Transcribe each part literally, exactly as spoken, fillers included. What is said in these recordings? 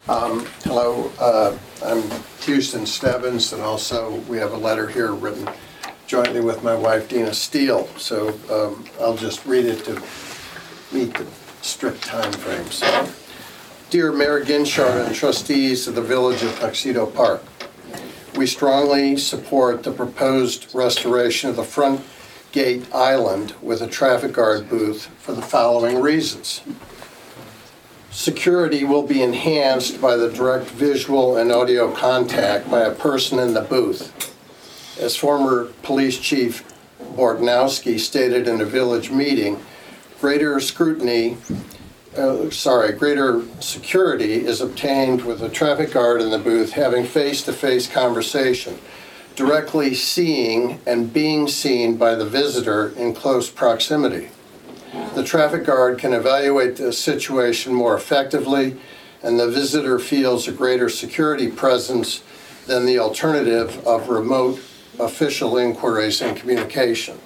Um, hello, uh, I'm Houston Stebbins, and also we have a letter here written jointly with my wife Dina Steele. So um, I'll just read it to meet the strict time frames. Dear Mayor Ginchard and trustees of the Village of Tuxedo Park, we strongly support the proposed restoration of the front gate island with a traffic guard booth for the following reasons. Security will be enhanced by the direct visual and audio contact by a person in the booth. As former Police Chief Bortnowski stated in a village meeting, greater scrutiny, uh, sorry, greater security is obtained with a traffic guard in the booth having face-to-face conversation, directly seeing and being seen by the visitor in close proximity. The traffic guard can evaluate the situation more effectively, and the visitor feels a greater security presence than the alternative of remote official inquiries and communication.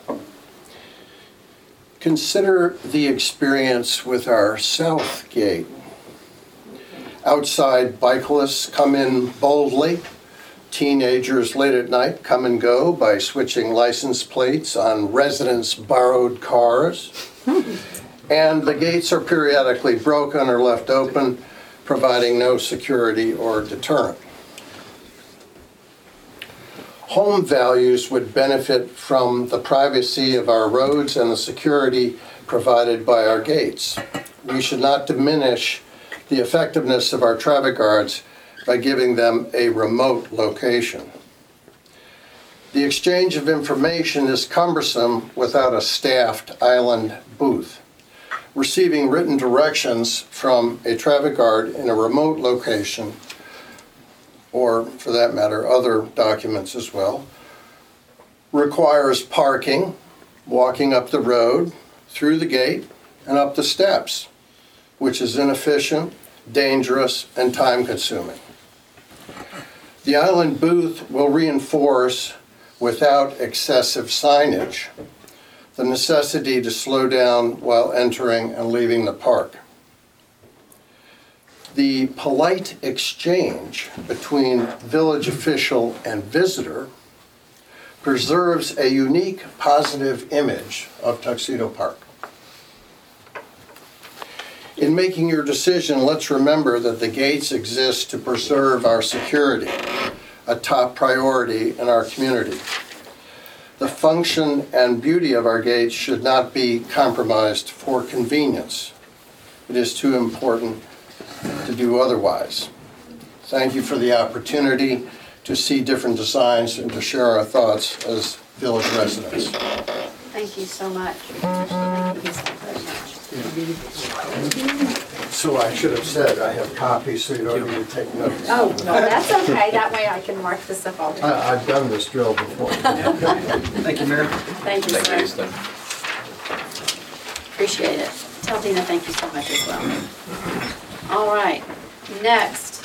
Consider the experience with our South Gate. Outside bicyclists come in boldly. Teenagers late at night come and go by switching license plates on residents' borrowed cars. And the gates are periodically broken or left open, providing no security or deterrent. Home values would benefit from the privacy of our roads and the security provided by our gates. We should not diminish the effectiveness of our traffic guards by giving them a remote location. The exchange of information is cumbersome without a staffed island booth. Receiving written directions from a traffic guard in a remote location, or for that matter, other documents as well, requires parking, walking up the road, through the gate, and up the steps, which is inefficient, dangerous, and time-consuming. The island booth will reinforce, without excessive signage, the necessity to slow down while entering and leaving the park. The polite exchange between village official and visitor preserves a unique positive image of Tuxedo Park. In making your decision, let's remember that the gates exist to preserve our security, a top priority in our community. The function and beauty of our gates should not be compromised for convenience. It is too important to do otherwise. Thank you for the opportunity to see different designs and to share our thoughts as village residents. Thank you so much. Thank you so very much. So I should have said I have copies so you don't need to take notes. Oh, no, that's okay. That way I can mark this up all the time. I, I've done this drill before. Thank you, Mayor. Thank you, Thank sir. you, Houston. Appreciate it. Tell Dina thank you so much as well. All right, next.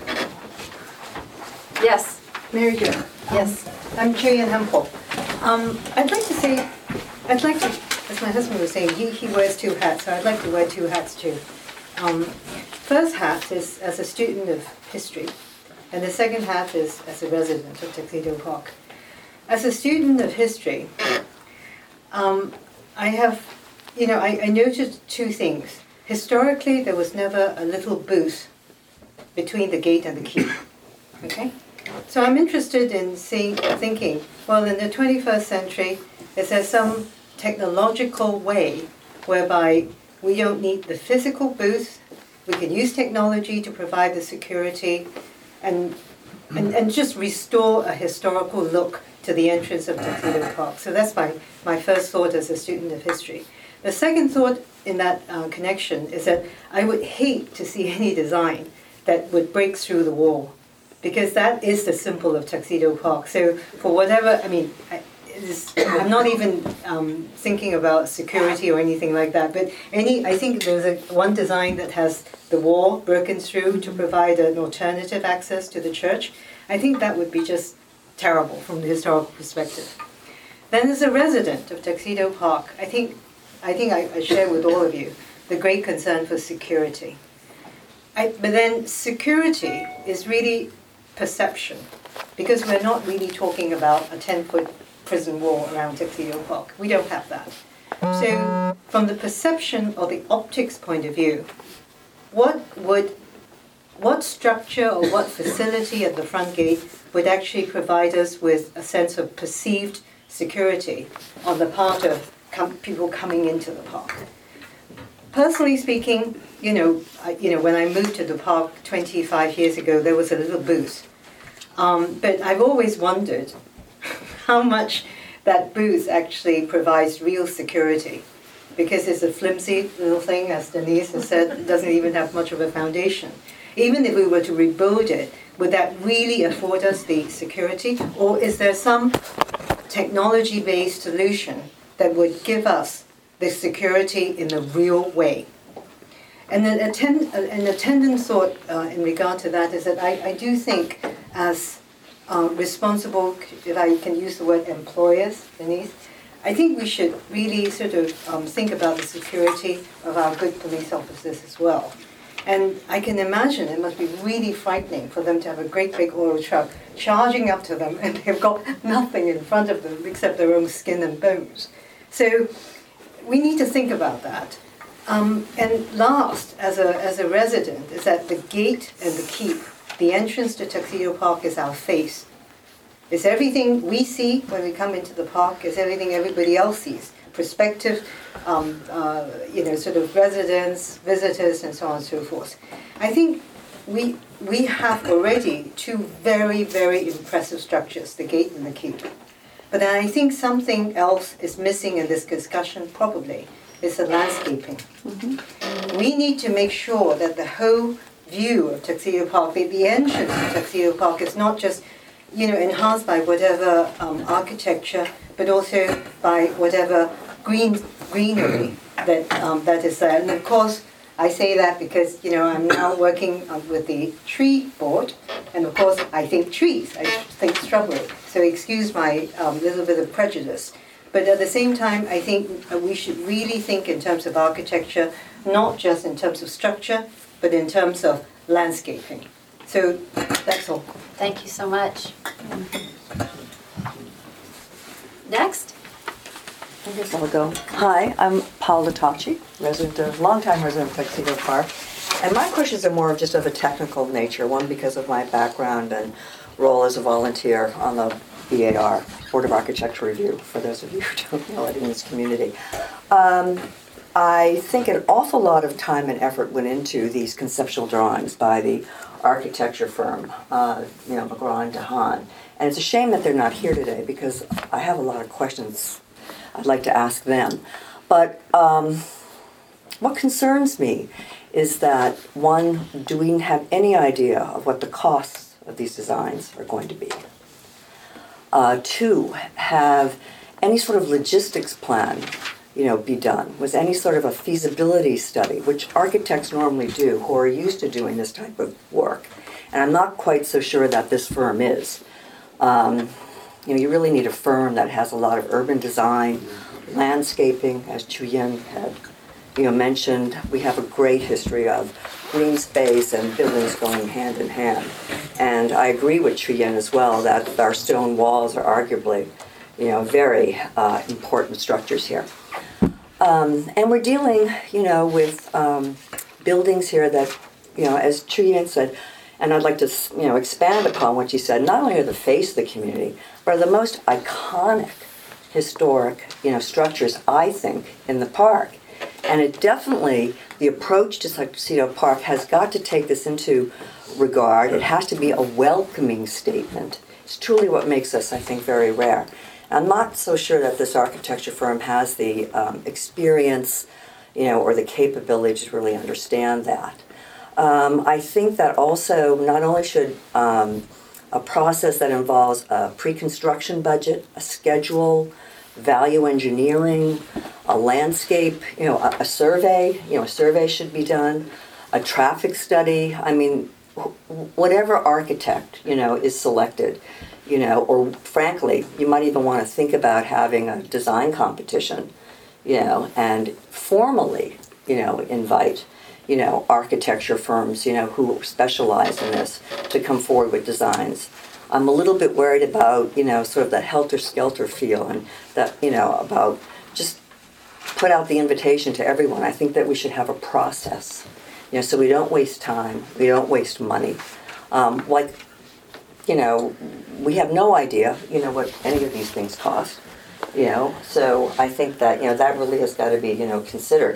Yes, Mary Jo. yes. I'm Jillian Hempel. Um, I'd like to say, I'd like to, as my husband was saying, he, he wears two hats, so I'd like to wear two hats too. Um, first hat is as a student of history, and the second hat is as a resident of Tuxedo Park. As a student of history, um, I have, you know, I, I noticed two things. Historically, there was never a little booth between the gate and the quay, okay? So I'm interested in seeing, thinking, well, in the twenty-first century, is there some technological way whereby we don't need the physical booth, we can use technology to provide the security and, and, and just restore a historical look to the entrance of Tuxedo Park. So that's my, my first thought as a student of history. The second thought in that uh, connection is that I would hate to see any design that would break through the wall, because that is the symbol of Tuxedo Park. So for whatever, I mean, I, it is, I'm not even um, thinking about security or anything like that, but any, I think there's a, one design that has the wall broken through to provide an alternative access to the church. I think that would be just terrible from the historical perspective. Then as a resident of Tuxedo Park, I think, I think I, I share with all of you the great concern for security. I, but then security is really perception, because we're not really talking about a ten-foot prison wall around Tuxedo Park. We don't have that. So from the perception or the optics point of view, what would, what structure or what facility at the front gate would actually provide us with a sense of perceived security on the part of com- people coming into the park? Personally speaking, you know, I, you know, when I moved to the park twenty-five years ago, there was a little booth. Um, but I've always wondered how much that booth actually provides real security, because it's a flimsy little thing, as Denise has said, it doesn't even have much of a foundation. Even if we were to rebuild it, would that really afford us the security? Or is there some technology-based solution that would give us the security in the real way? And an, attend, an attendant thought uh, in regard to that is that I, I do think as uh, responsible, if I can use the word employers, Denise, I think we should really sort of um, think about the security of our good police officers as well. And I can imagine it must be really frightening for them to have a great big oil truck charging up to them and they've got nothing in front of them except their own skin and bones. So we need to think about that. Um, and last, as a, as a resident, is that the gate and the keep, the entrance to Tuxedo Park is our face. It's everything we see when we come into the park, it's everything everybody else sees. Prospective, um, uh, you know, sort of residents, visitors, and so on and so forth. I think we we have already two very, very impressive structures, the gate and the keep. But then I think something else is missing in this discussion, probably, is the landscaping. Mm-hmm. We need to make sure that the whole view of Tuxedo Park, the, the entrance to Tuxedo Park, is not just, you know, enhanced by whatever um, architecture, but also by whatever green greenery that um, that is there. And of course, I say that because, you know, I'm now working uh, with the tree board, and of course, I think trees. I think shrubbery. So excuse my um, little bit of prejudice. But at the same time, I think uh, we should really think in terms of architecture, not just in terms of structure, but in terms of landscaping. So that's all. Thank you so much. Next. I guess I'll go. Hi, I'm Paul Latacci, resident of, longtime resident of Tuxedo Park. And my questions are more of just of a technical nature, one because of my background and role as a volunteer on the B A R, Board of Architecture Review, for those of you who don't know it in this community. Um, I think an awful lot of time and effort went into these conceptual drawings by the architecture firm, uh, you know, McGraw and DeHaan. And it's a shame that they're not here today because I have a lot of questions I'd like to ask them. But um, what concerns me is that, one, do we have any idea of what the costs of these designs are going to be? Uh, two, have any sort of logistics plan, you know, be done? Was any sort of a feasibility study, which architects normally do, who are used to doing this type of work? And I'm not quite so sure that this firm is. Um, you know, you really need a firm that has a lot of urban design, landscaping, as Chu Yin had, you know, mentioned. We have a great history of green space and buildings going hand in hand. And I agree with Chu Yin as well that our stone walls are arguably, you know, very uh, important structures here. Um, and we're dealing, you know, with um, buildings here that, you know, as Chu Yin said, and I'd like to, you know, expand upon what you said, not only are the face of the community, but are the most iconic historic, you know, structures, I think, in the park. And it definitely, the approach to Tuxedo Park has got to take this into regard. It has to be a welcoming statement. It's truly what makes us, I think, very rare. I'm not so sure that this architecture firm has the um, experience, you know, or the capability to really understand that. Um, I think that also not only should um, a process that involves a pre-construction budget, a schedule, value engineering, a landscape, you know, a, a survey, you know, a survey should be done, a traffic study. I mean, wh- whatever architect, you know, is selected, you know, or frankly, you might even want to think about having a design competition, you know, and formally, you know, invite, you know, architecture firms, you know, who specialize in this to come forward with designs. I'm a little bit worried about, you know, sort of that helter-skelter feel and that, you know, about just put out the invitation to everyone. I think that we should have a process, you know, so we don't waste time, we don't waste money. Um, like, you know, we have no idea, you know, what any of these things cost, you know, so I think that, you know, that really has got to be, you know, considered.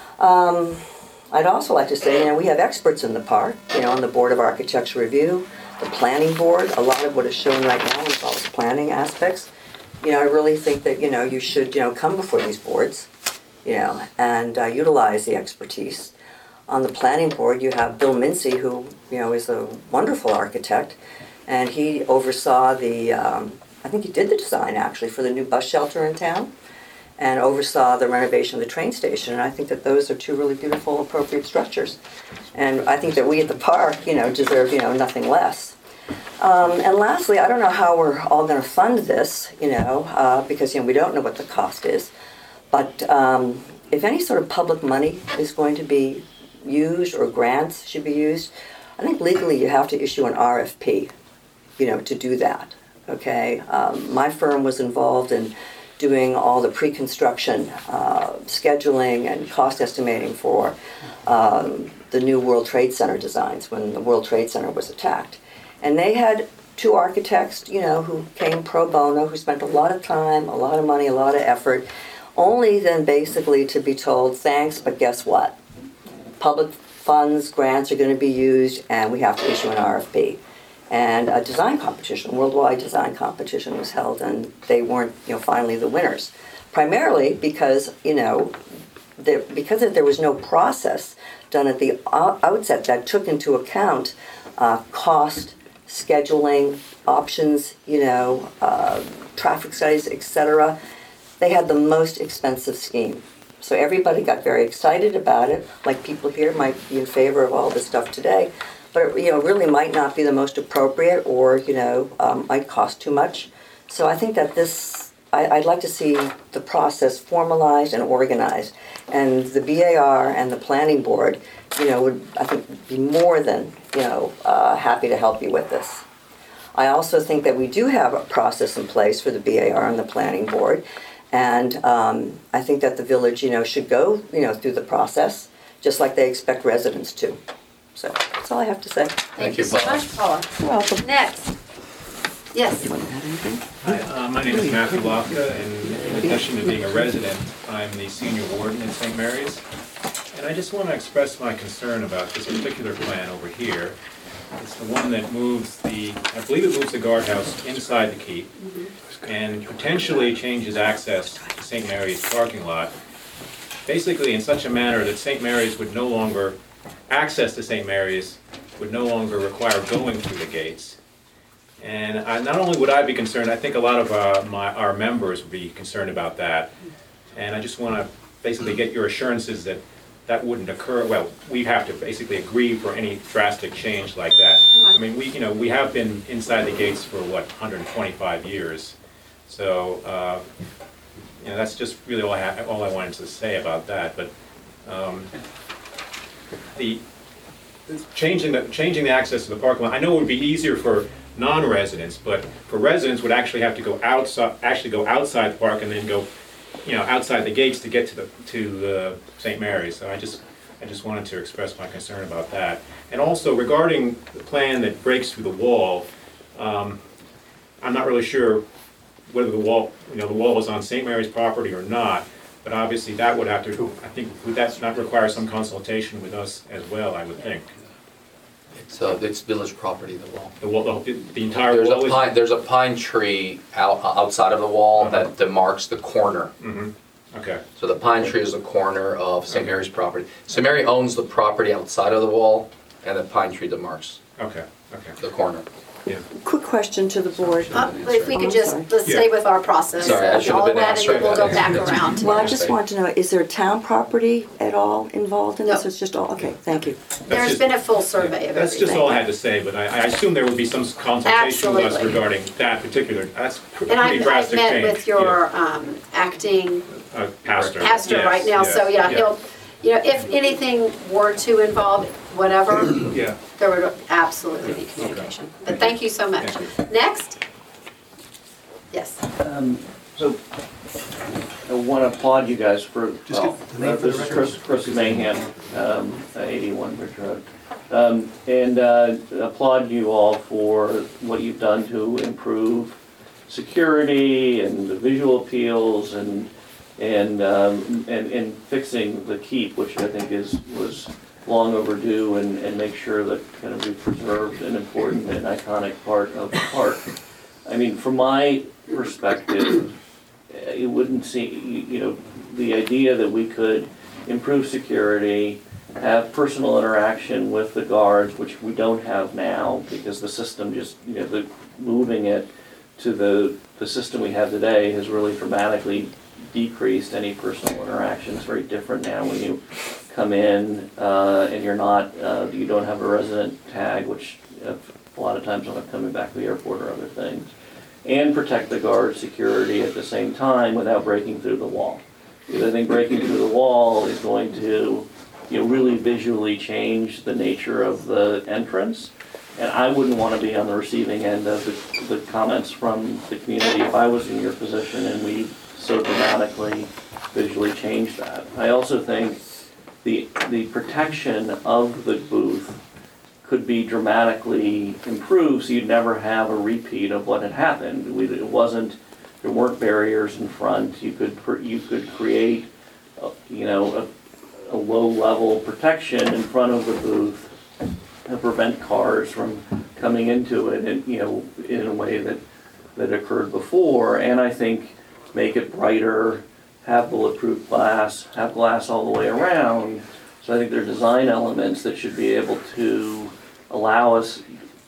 Um, I'd also like to say, you know, we have experts in the park, you know, on the Board of Architecture Review, the Planning Board. A lot of what is shown right now involves planning aspects. You know, I really think that, you know, you should, you know, come before these boards, you know, and uh, utilize the expertise. On the Planning Board, you have Bill Mincy, who, you know, is a wonderful architect, and he oversaw the, um, I think he did the design, actually, for the new bus shelter in town, and oversaw the renovation of the train station. And I think that those are two really beautiful, appropriate structures. And I think that we at the park, you know, deserve, you know, nothing less. Um, and lastly, I don't know how we're all going to fund this, you know, uh, because, you know, we don't know what the cost is. But um, if any sort of public money is going to be used or grants should be used, I think legally you have to issue an R F P, you know, to do that, okay? Um, my firm was involved in doing all the pre-construction uh, scheduling and cost estimating for um, the new World Trade Center designs when the World Trade Center was attacked. And they had two architects, you know, who came pro bono, who spent a lot of time, a lot of money, a lot of effort, only then basically to be told, thanks, but guess what? Public funds, grants are going to be used, and we have to issue an R F P. And a design competition, worldwide design competition was held, and they weren't, you know, finally the winners. Primarily because, you know, there, because there was no process done at the outset that took into account uh, cost, scheduling, options, you know, uh, traffic studies, et cetera. They had the most expensive scheme. So everybody got very excited about it, like people here might be in favor of all this stuff today. But it, you know, really might not be the most appropriate, or, you know, um, might cost too much. So I think that this, I, I'd like to see the process formalized and organized. And the B A R and the Planning Board, you know, would, I think, be more than, you know, uh, happy to help you with this. I also think that we do have a process in place for the B A R and the Planning Board. And um, I think that the village, you know, should go, you know, through the process, just like they expect residents to. So that's all I have to say. Thank, Thank you you, so Paula. much, Paula. You're welcome. Next. Yes. You want to add anything? Hi, uh, my name is Matthew Lofka, and in addition to being a resident, I'm the senior warden in Saint Mary's. And I just want to express my concern about this particular plan over here. It's the one that moves the, I believe it moves the guardhouse inside the keep, and potentially changes access to Saint Mary's parking lot, basically in such a manner that Saint Mary's would no longer, access to Saint Mary's would no longer require going through the gates. And I, not only would I be concerned, I think a lot of uh, my, our members would be concerned about that. And I just want to basically get your assurances that that wouldn't occur. Well, we have to basically agree for any drastic change like that. I mean, we, you know, we have been inside the gates for, what, one hundred twenty-five years. So, uh, you know, that's just really all I, ha all I wanted to say about that. But um, the changing the changing the access to the parking lot, I know it would be easier for non-residents, but for residents would actually have to go outside, actually go outside the park and then go, you know, outside the gates to get to the to uh, Saint Mary's. So I just I just wanted to express my concern about that. And also regarding the plan that breaks through the wall, um, I'm not really sure whether the wall, you know, the wall is on Saint Mary's property or not. But obviously that would have to, I think, would that not require some consultation with us as well, I would think. It's, uh, it's village property, the wall. The wall, the, the entire There's wall a is... pine, there's a pine tree out, outside of the wall Uh-huh. that demarks the corner. Mm-hmm, okay. So the pine tree is the corner of Saint Mary's property. Saint Mary owns the property outside of the wall, and the pine tree demarks Okay, okay, the corner. yeah. Quick question to the board. Uh, but if we could just, Oh, let's stay with our process. Sorry, I should have been All that, and then answering we'll go that. back around. Well, I just want to know, is there town property at all involved in this? No. It's just all, okay, thank you. There's just- been a full survey of That's just everything. all I had to say, but I, I assume there would be some consultation with us Absolutely. regarding that particular, that's pr- And pretty I've, I've drastic change. met with your um, acting Yeah. Uh, pastor. pastor Yes, right now, so yes, yeah, he'll, you know, if anything were to involve whatever, Yeah. there would absolutely be communication. But thank you so much. Thank Next? Yes. Um, So, I want to applaud you guys for, Just well, get the name uh, for the this is record. Chris, Chris Mayhem, um, eighty-one Bridge Road. Um, And uh, applaud you all for what you've done to improve security and the visual appeals and, and, um, and, and fixing the keep, which I think is, was long overdue, and, and make sure that kind of we preserved an important and iconic part of the park. I mean, from my perspective, it wouldn't seem, you know, the idea that we could improve security, have personal interaction with the guards, which we don't have now because the system just, you know, the, moving it to the, the system we have today has really dramatically decreased any personal interaction. It's very different now when you come in uh, and you're not, uh, you don't have a resident tag, which uh, a lot of times I'm not coming back to the airport or other things. And protect the guard security at the same time without breaking through the wall. Because I think breaking through the wall is going to, you know, really visually change the nature of the entrance. And I wouldn't want to be on the receiving end of the, the comments from the community if I was in your position and we so dramatically visually changed that. I also think the, the protection of the booth could be dramatically improved, so you'd never have a repeat of what had happened. We, it wasn't, there weren't barriers in front. You could, you could create, a, you know, a, a low-level protection in front of the booth to prevent cars from coming into it, and you know, in a way that that occurred before. And I think make it brighter, have bulletproof glass, have glass all the way around. So I think there are design elements that should be able to allow us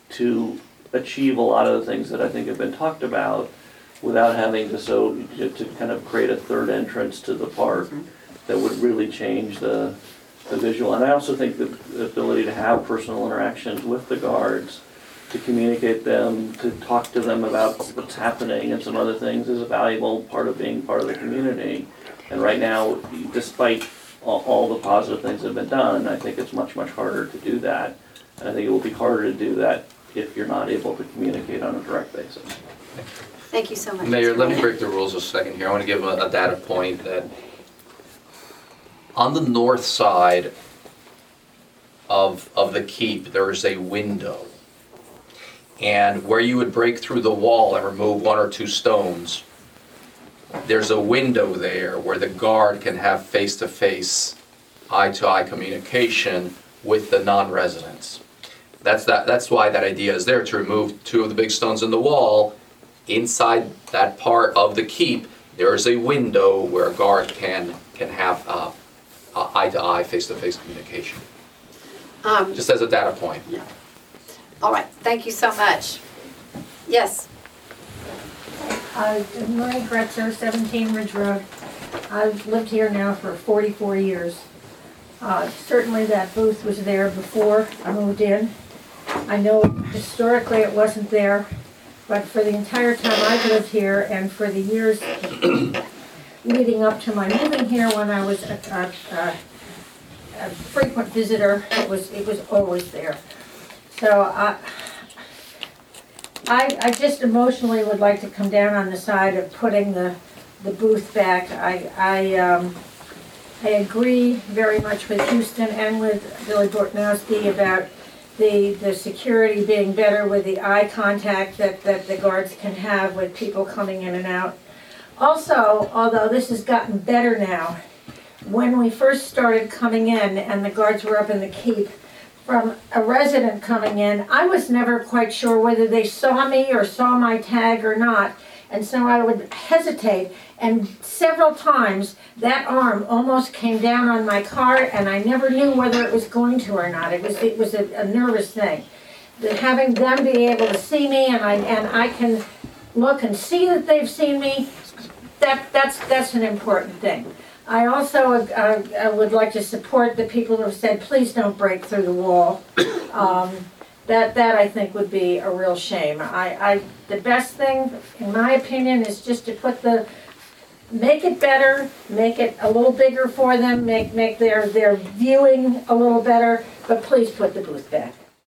to achieve a lot of the things that I think have been talked about without having to so to, to kind of create a third entrance to the park that would really change the the visual. And I also think the, the ability to have personal interactions with the guards, to communicate them, to talk to them about what's happening and some other things is a valuable part of being part of the community. And right now, despite all, all the positive things that have been done, I think it's much, much harder to do that. And I think it will be harder to do that if you're not able to communicate on a direct basis. Thank you so much. Mayor, Mister let me Mayor. break the rules a second here. I want to give a, a data point that on the north side of, of the keep, there is a window. And where you would break through the wall and remove one or two stones, there's a window there where the guard can have face-to-face, eye-to-eye communication with the non-residents. That's, that, that's why that idea is there, to remove two of the big stones in the wall. Inside that part of the keep, there is a window where a guard can, can have uh, uh, eye-to-eye, face-to-face communication. Um, Just as a data point. all right, thank you so much. Yes, Uh, Marie Gretzer, seventeen Ridge Road. I've lived here now for forty-four years. Uh, certainly that booth was there before I moved in. I know historically it wasn't there, but for the entire time I've lived here and for the years leading up to my moving here, when I was a, a, a, a frequent visitor, it was it was always there. So I. I, I just emotionally would like to come down on the side of putting the, the booth back. I, I, um, I agree very much with Houston and with Billy Bortnowski about the, the security being better with the eye contact that, that the guards can have with people coming in and out. Also, although this has gotten better now, when we first started coming in and the guards were up in the keep, from a resident coming in, I was never quite sure whether they saw me or saw my tag or not. And so I would hesitate, and several times that arm almost came down on my car, and I never knew whether it was going to or not. It was it was a, a nervous thing. That having them be able to see me, and I and I can look and see that they've seen me, that that's that's an important thing. I also uh, I would like to support the people who have said, please don't break through the wall. Um, that that I think would be a real shame. I, I the best thing, in my opinion, is just to put the make it better, make it a little bigger for them, make, make their, their viewing a little better, but please put the booth back.